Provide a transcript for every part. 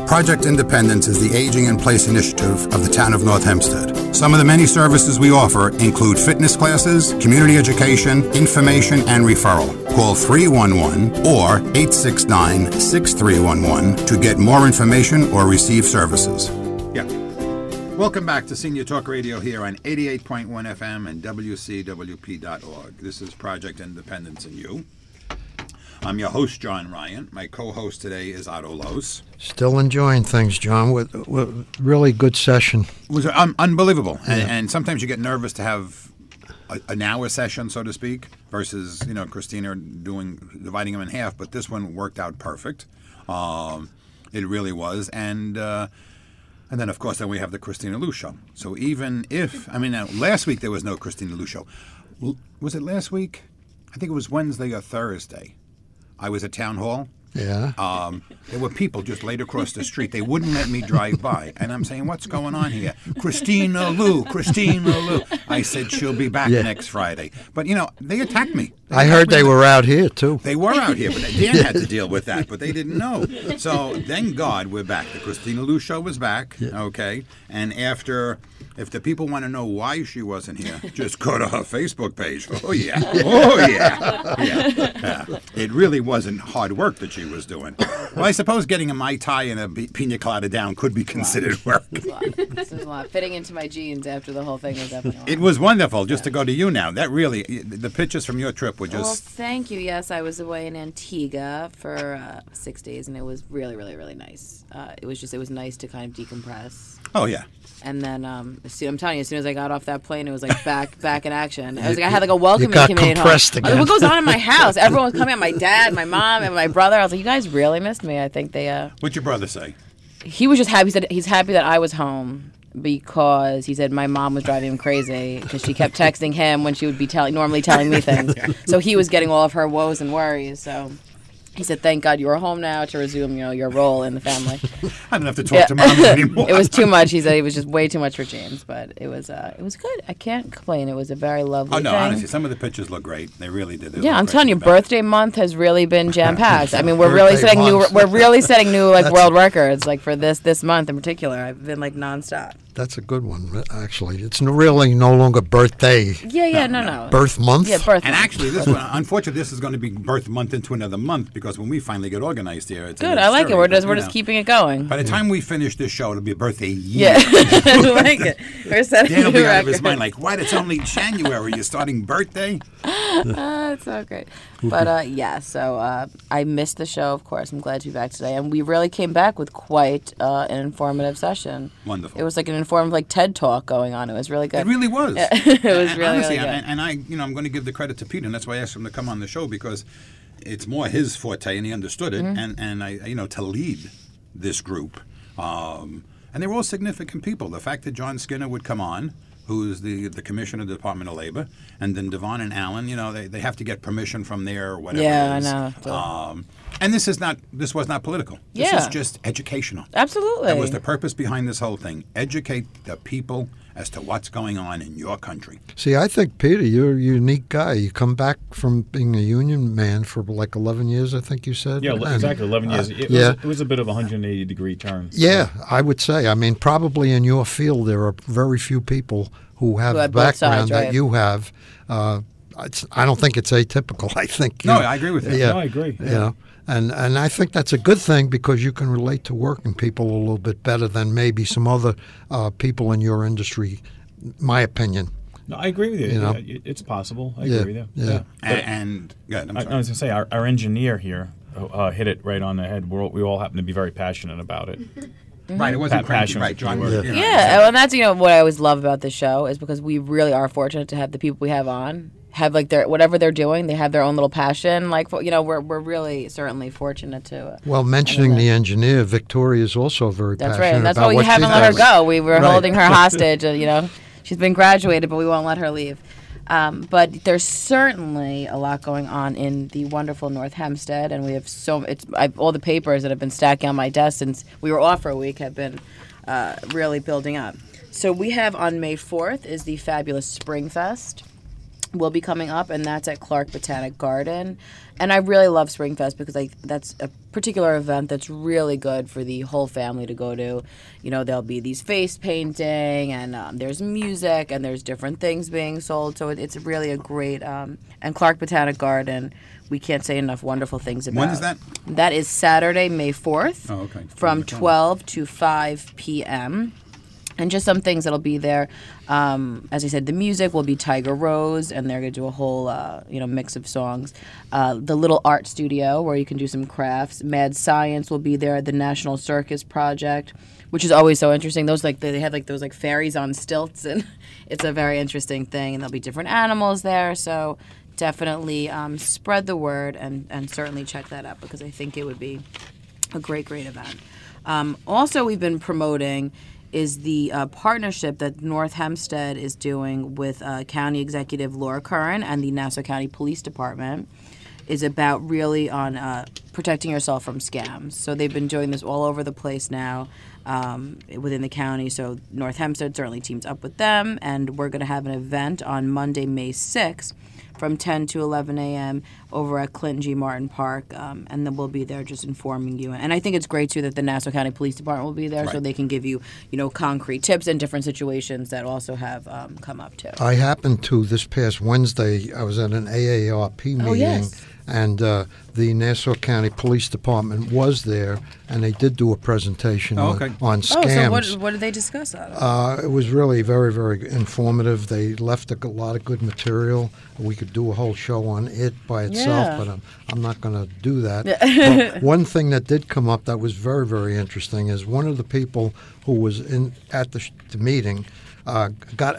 Project Independence is the Aging in Place initiative of the town of North Hempstead. Some of the many services we offer include fitness classes, community education, information, and referral. Call 311 or 869-6311 to get more information or receive services. Yeah. Welcome back to Senior Talk Radio here on 88.1 FM and WCWP.org. This is Project Independence and You. I'm your host, John Ryan. My co-host today is Otto Los. Still enjoying things, John. With really good session. It was unbelievable. Yeah. And sometimes you get nervous to have an hour session, so to speak, versus, Christina dividing them in half. But this one worked out perfect. It really was. And then, of course, we have the Christina Lou show. So even if, last week there was no Christina Lou show. Was it last week? I think it was Wednesday or Thursday. I was at Town Hall. Yeah. There were people just laid across the street. They wouldn't let me drive by. And I'm saying, what's going on here? Christina Lou. I said, she'll be back next Friday. But, they attacked me. I heard they were out here, too. They were out here, but Dan had to deal with that, but they didn't know. So, thank God we're back. The Christina Lou show was back, okay? And if the people want to know why she wasn't here, just go to her Facebook page. Oh, yeah. It really wasn't hard work that she was doing. Well, I suppose getting a Mai Tai and a pina colada down could be considered work. This is a lot. Fitting into my jeans after the whole thing was definitely. It was wonderful just to go to you now. That really, the pictures from your trip were just... Well, thank you. Yes, I was away in Antigua for 6 days, and it was really, really, really nice. It was nice to kind of decompress. Oh, yeah. And then, I'm telling you, as soon as I got off that plane, it was like back in action. I had like a welcoming committee at home. Again. What goes on in my house? Everyone was coming out. My dad, my mom, and my brother. I was like, you guys really missed me. I think they... What'd your brother say? He was just happy. He said he's happy that I was home because he said my mom was driving him crazy because she kept texting him when she would be normally telling me things. So he was getting all of her woes and worries. So... He said, thank God you are home now to resume, your role in the family. I don't have to talk to Mom anymore. It was too much. He said it was just way too much for James, but it was good. I can't complain. It was a very lovely thing. Honestly, some of the pictures look great. They really did. I'm telling you, birthday month has really been jam-packed. We're really setting new world records for this month in particular. I've been nonstop. That's a good one, actually. It's really no longer birthday. No. Birth month? Yeah, birth month. And actually, unfortunately, this is going to be birth month into another month because when we finally get organized here, it's good. I like it. We're just keeping it going. By the time we finish this show, it'll be a birthday year. Yeah, I like it. We're setting Dan will new be out of records. his mind what? It's only January. You're starting birthday? It's so great. But, so I missed the show, of course. I'm glad to be back today. And we really came back with quite an informative session. Wonderful. It was like an informative, TED Talk going on. It was really good. It really was. It was really, honestly, really good. And I'm going to give the credit to Peter, and that's why I asked him to come on the show because it's more his forte, and he understood it, and I, to lead this group. And they were all significant people. The fact that John Skinner would come on, who's the commissioner of the Department of Labor, and then Devon and Allen, they have to get permission from there or whatever. Yeah, it is. I know. And this was not political. This is just educational. Absolutely. That was the purpose behind this whole thing. Educate the people as to what's going on in your country. See, I think, Peter, you're a unique guy. You come back from being a union man for 11 years, I think you said. Yeah, exactly, 11 years. It was a bit of a 180-degree turn. Yeah, I would say. Probably in your field there are very few people who have the background that you have. I don't think it's atypical. I think. I agree with you. Yeah, no, I agree. Yeah. And I think that's a good thing because you can relate to working people a little bit better than maybe some other people in your industry, my opinion. No, I agree with you. Yeah, it's possible. I agree with you. Yeah. And I was going to say, our engineer here hit it right on the head. We all happen to be very passionate about it. Right, it wasn't cranky, right, John? And that's what I always love about this show is because we really are fortunate to have the people we have on have their whatever they're doing, they have their own little passion. We're really certainly fortunate to. Well, mentioning the engineer, Victoria is also very passionate. That's right. That's why we haven't let her go. We were holding her hostage. She's been graduated, but we won't let her leave. But there's certainly a lot going on in the wonderful North Hempstead, and we have all the papers that have been stacking on my desk since we were off for a week have been really building up. So we have on May 4th is the fabulous Spring Fest. will be coming up, and that's at Clark Botanic Garden. And I really love Springfest because that's a particular event that's really good for the whole family to go to. You know, there'll be these face painting, and there's music, and there's different things being sold. So it's really a great, and Clark Botanic Garden, we can't say enough wonderful things about. When is that? That is Saturday, May 4th, from 12 to 5 p.m., and just some things that'll be there. As I said, the music will be Tiger Rose, and they're going to do a whole, mix of songs. The Little Art Studio, where you can do some crafts. Mad Science will be there. The National Circus Project, which is always so interesting. Those they have those fairies on stilts, and it's a very interesting thing. And there'll be different animals there. So definitely spread the word and certainly check that out because I think it would be a great event. Also, we've been promoting is the partnership that North Hempstead is doing with County Executive Laura Curran and the Nassau County Police Department is about really on protecting yourself from scams. So they've been doing this all over the place now within the county. So North Hempstead certainly teams up with them, and we're going to have an event on Monday, May 6th from 10 to 11 a.m. over at Clinton G. Martin Park, and then we'll be there just informing you. And I think it's great, too, that the Nassau County Police Department will be there so they can give you, concrete tips and different situations that also have come up, too. I happened to, this past Wednesday, I was at an AARP meeting. Oh, yes. And the Nassau County Police Department was there, and they did do a presentation on scams. Oh, so what did they discuss out of it? It was really very, very informative. They left a lot of good material. We could do a whole show on it by itself, but I'm not going to do that. But one thing that did come up that was very, very interesting is one of the people who was at the meeting got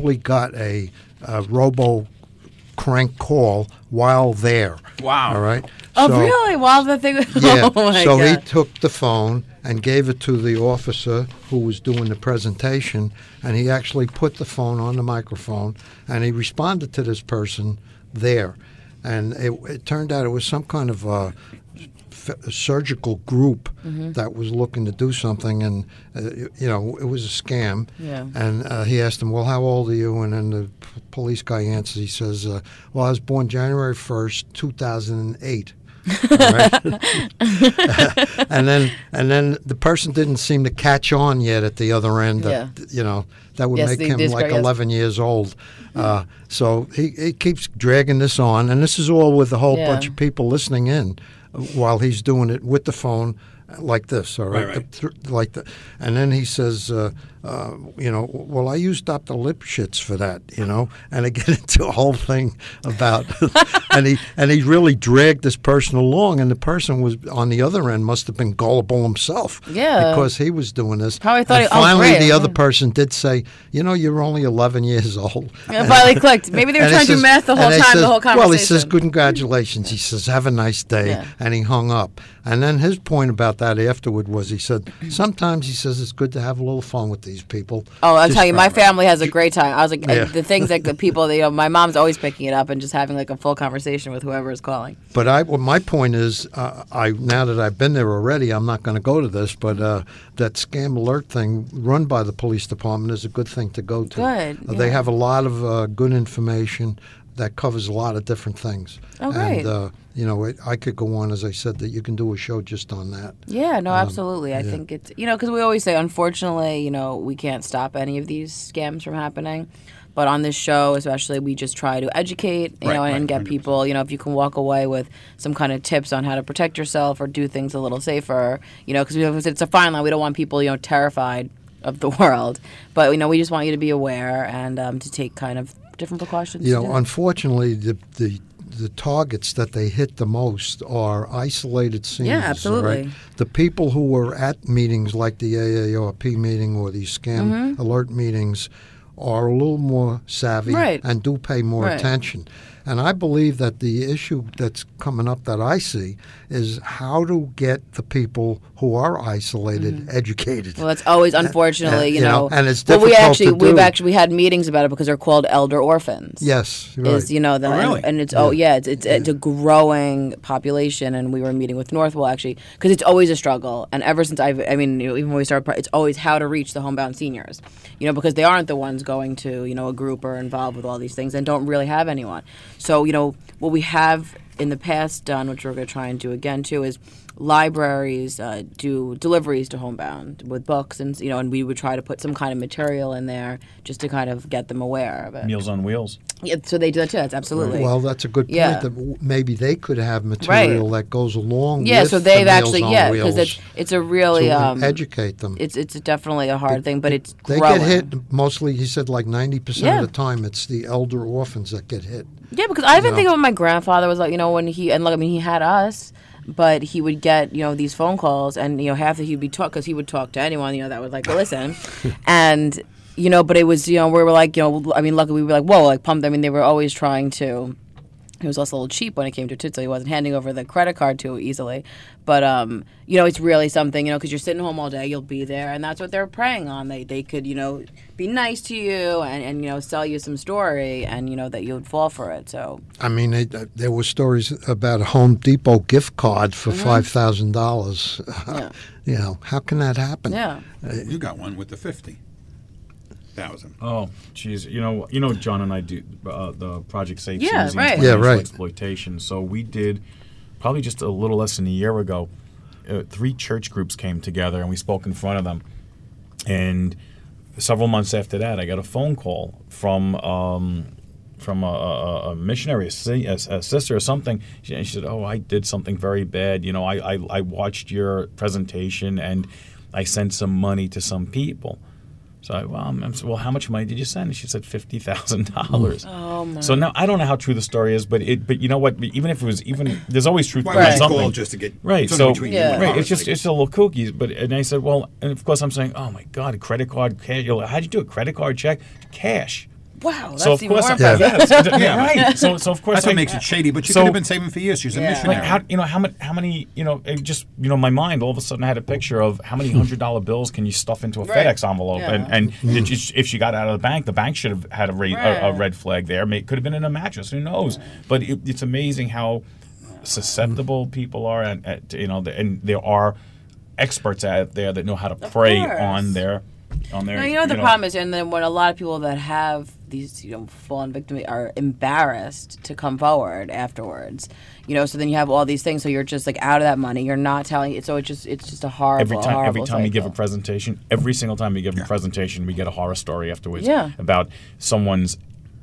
a robo crank call while there. Wow. All right. Oh, so, really? While the thing was... Yeah. Oh, my so God. he took the phone and gave it to the officer who was doing the presentation, and he actually put the phone on the microphone, and he responded to this person there. And it turned out it was some kind of a surgical group that was looking to do something, and it was a scam. Yeah. And he asked him, "Well, how old are you?" And then the police guy answers. He says, "Well, I was born January 1st, 2008." Right? and then the person didn't seem to catch on yet at the other end. That would make him like 11 years old. So he keeps dragging this on, and this is all with a whole bunch of people listening in while he's doing it with the phone like this, all right? Like that. And then he says, well, I used Dr. Lipschitz for that, and I get into a whole thing about, and he really dragged this person along, and the person was on the other end must have been gullible himself, because he was doing this. Probably thought. And finally, the other person did say, you're only 11 years old. It finally clicked. Maybe they were trying to do math the whole time, the whole conversation. Well, he says, congratulations. He says, have a nice day, and he hung up. And then his point about that afterward was, he said, sometimes, he says, it's good to have a little fun with these people. Oh, I'll tell you, my family has a great time. I was like, the things that the people, my mom's always picking it up and just having like a full conversation with whoever is calling. But my point is, now that I've been there already, I'm not going to go to this, but that scam alert thing run by the police department is a good thing to go to. Good. They have a lot of good information that covers a lot of different things. Oh, great. And, I could go on, as I said, that you can do a show just on that. Yeah, no, absolutely. I think it's, because we always say, unfortunately, we can't stop any of these scams from happening. But on this show, especially, we just try to educate, and get 100%. People, if you can walk away with some kind of tips on how to protect yourself or do things a little safer, because it's a fine line. We don't want people, terrified of the world. But, we just want you to be aware and to take kind of different precautions. Unfortunately, the targets that they hit the most are isolated scenes. Yeah, absolutely. Right? The people who were at meetings like the AARP meeting or these scam alert meetings are a little more savvy and do pay more attention. And I believe that the issue that's coming up that I see is how to get the people who are isolated educated. Well, that's always, unfortunately, you know. And it's well, difficult to do. we had meetings about it because they're called elder orphans. Yes, right. Is, you know, the, really? and it's it's a growing population, and we were meeting with Northwell actually because it's always a struggle. And ever since even when we started, it's always how to reach the homebound seniors, you know, because they aren't the ones going to, you know, a group or involved with all these things and don't really have anyone. So, you know, what we have in the past done, which we're going to try and do again too, is libraries do deliveries to homebound with books, and you know, and we would try to put some kind of material in there just to kind of get them aware of it. Meals on Wheels. Yeah, so they do that too. That's absolutely. Well, that's a good point. Yeah. That maybe they could have material that goes along. Yeah, with so they've the actually Meals on because Wheels it's a really to educate them. It's definitely a hard thing, but it's They growing. get hit mostly. He said like 90% Yeah. of the time it's the elder orphans that get hit. Yeah, because I even know. think of when my grandfather was like, you know, when he had us, but he would get, you know, these phone calls, and you know, half that he'd be because he would talk to anyone, you know, that would like listen, and you know, but it was, you know, we were like, you know, I mean, luckily we were like, whoa, like pumped. I mean, they were always trying to. He was also a little cheap when it came to it, so he wasn't handing over the credit card too easily. But you know, it's really something, you know, because you're sitting home all day, you'll be there, and that's what they're preying on. They could, you know, be nice to you and you know, sell you some story, and you know that you would fall for it. So I mean, there were stories about a Home Depot gift card for $5,000. Yeah. You know, how can that happen? yeah, You got one with the 50,000. Oh, geez. You know, John and I do the Project Safe Yeah, Susie right. Yeah, right. exploitation. So we did probably just a little less than a year ago. 3 church groups came together, and we spoke in front of them. And several months after that, I got a phone call from a missionary, a sister or something. She said, "Oh, I did something very bad. You know, I watched your presentation, and I sent some money to some people." So I said, well, how much money did you send? And she said $50,000. Oh my. So now I don't know how true the story is, but you know what? Even if it was there's always truth Why behind would you something. call just to get Right. something So between you Yeah. and right, us, it's a little cookies. And I said, well, and of course I'm saying, oh my God, credit card, cash. How'd you do a credit card check? Cash. Wow, that's So of even course, more Yeah. impressive. yeah, right. So of course, That's what makes it shady. But you so- could have been saving for years. She's a Yeah. missionary. like how many it just my mind all of a sudden I had a picture of how many $100 bills can you stuff into a Right. FedEx envelope, Yeah. and did you, if she got out of the bank should have had a Right. red flag there. Could have been in a mattress. Who knows? But it's amazing how susceptible people are, and and there are experts out there that know how to prey course. on their. No, you know the problem is, and then when a lot of people that have these, fallen victims are embarrassed to come forward afterwards, so then you have all these things, so you're just like out of that money. You're not telling it, so it's just a horrible. Every time you give a cycle. presentation, every single time you give a presentation, we get a horror story afterwards Yeah. about someone's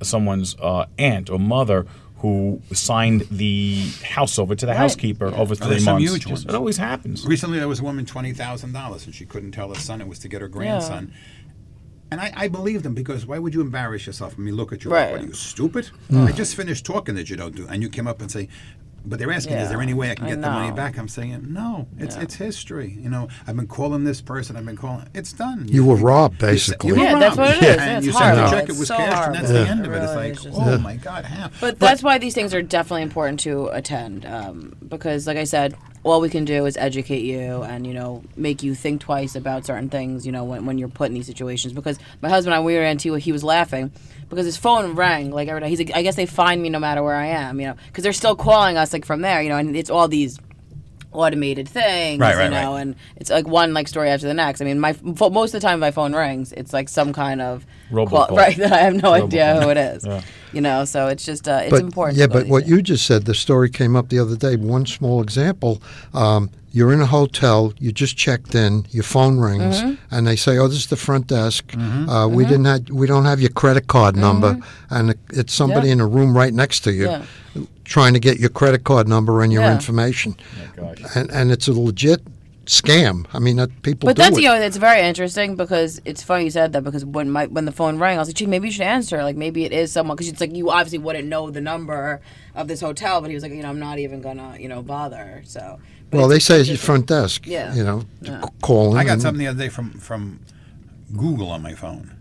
aunt or mother who signed the house over to the housekeeper over 3 there's some months. huge ones. It always happens. Recently, there was a woman $20,000, and she couldn't tell her son it was to get her grandson. And I believed them, because why would you embarrass yourself? I mean, look at you. Right. What are you, stupid? I just finished talking that you don't do. And you came up and say, but they're asking, is there any way I can I get the money know. back? I'm saying, no, it's history. I've been calling this person. I've been calling. It's done. You were robbed, You basically. you were Yeah, that's robbed. what it is. And It's you sent the horrible. check, it It's was so cashed, and horrible. that's the Yeah. end of it. It's Really, like, it's just- oh my God, how? But that's why these things are definitely important to attend, because, like I said, all we can do is educate you and make you think twice about certain things. When you're put in these situations. Because my husband and I, we were in Antigua, he was laughing because his phone rang like every day. He's like, I guess they find me no matter where I am, because they're still calling us like from there, and it's all these automated things, Right. and it's like one story after the next. I mean, most of the time my phone rings, it's like some kind of Robocall. right, that I have no idea Robocall. who it is. Yeah. So it's just it's But, important. Yeah, to go but these what things. you just said, the story came up the other day. One small example: you're in a hotel, you just checked in, your phone rings, and they say, "Oh, this is the front desk. We don't have your credit card number," and it's somebody Yeah. in a room right next to you. Yeah. Trying to get your credit card number and your Yeah. information, Oh my gosh. and it's a legit scam. I mean, people But do that's it. it's very interesting, because it's funny you said that, because when the phone rang, I was like, gee, maybe you should answer. Like, maybe it is someone, because it's like you obviously wouldn't know the number of this hotel, but he was like, I'm not even gonna bother. So but Well, they say it's your just- front desk. Yeah. Calling. I got and- something the other day from Google on my phone.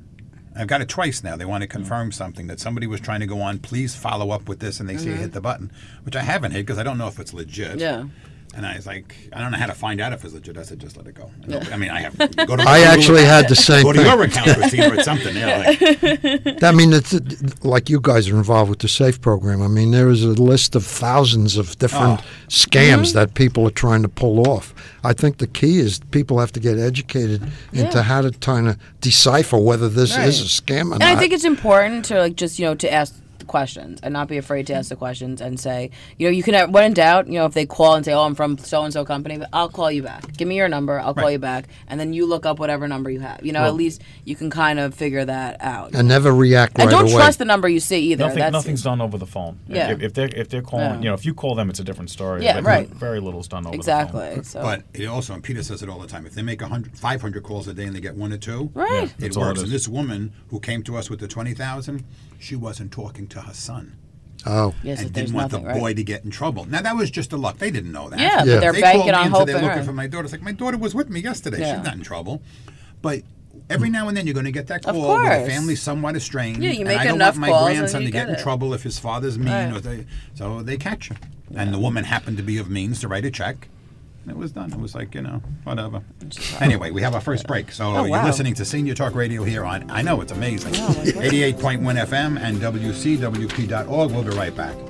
I've got it twice now. They want to confirm something that somebody was trying to go on. Please follow up with this, and they say hit the button, which I haven't hit because I don't know if it's legit. Yeah. And I was like, I don't know how to find out if it's legit. I said, just let it go. Yeah. I mean, I have. Go to I actually had the same Go to thing. your account, Christina, or something. Yeah, like, I mean, it's like you guys are involved with the SAFE program. I mean, there is a list of thousands of different scams that people are trying to pull off. I think the key is people have to get educated into how to kind of decipher whether this is a scam or not. And I think it's important to like just to ask the questions and not be afraid to ask the questions and say you can, when in doubt, if they call and say, oh, I'm from so and so company, I'll call you back. Give me your number, I'll call you back, and then you look up whatever number you have. At least you can kind of figure that out. And never react right and don't away. trust the number you see either. Nothing's done over the phone. Yeah. If they're calling, if you call them, it's a different story. Yeah, but right. Very little's done over the Exactly. phone. So. but it also, and Peter says it all the time, if they make 500 calls a day and they get 1 or 2, Right. it That's all works. it is. And this woman who came to us with the 20,000, she wasn't talking to her son. Oh, Yes, And if there's didn't want the nothing, boy right? to get in trouble. Now that was just a luck. They didn't know that. Yeah, Yeah. but they're They banking called me on and said hoping. they're looking right. for my daughter. It's like, my daughter was with me yesterday. Yeah. She's not in trouble. But every now and then you're going to get that Of call where the course. family's somewhat estranged. Yeah, you and make I don't enough want my calls and grandson you to get get in it. trouble if his father's mean. Right. So they catch you. And the woman happened to be of means to write a check. And it was done. It was like, whatever. Anyway, we have our first break. So Oh, you're wow. listening to Senior Talk Radio here on, I know, it's amazing, Oh, my goodness. 88.1 FM and WCWP.org. We'll be right back.